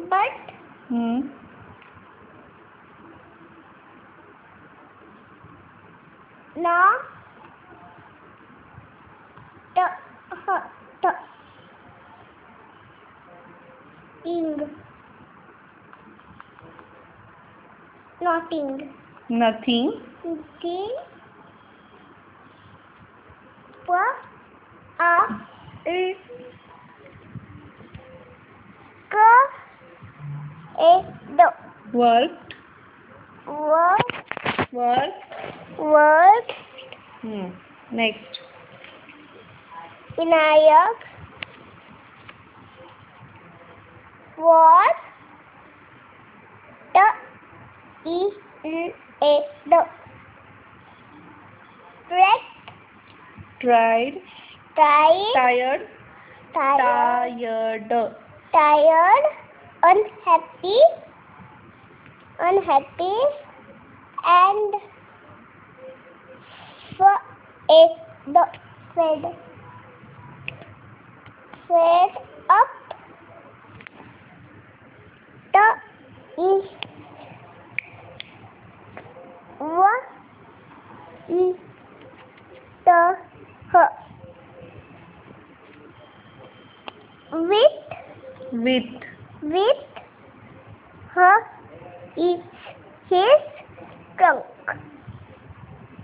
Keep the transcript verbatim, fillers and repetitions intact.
but Hmm. not the huh, the ing nothing Nothing. nothing what a l k a do Worked. work Worked. work Hmm. Next. Vinayak was the e l a the Fred Tried. tired Tired. tired Tired. tired unhappy unhappy and fed the fed fed up the is one is the her with With. with her is his trunk.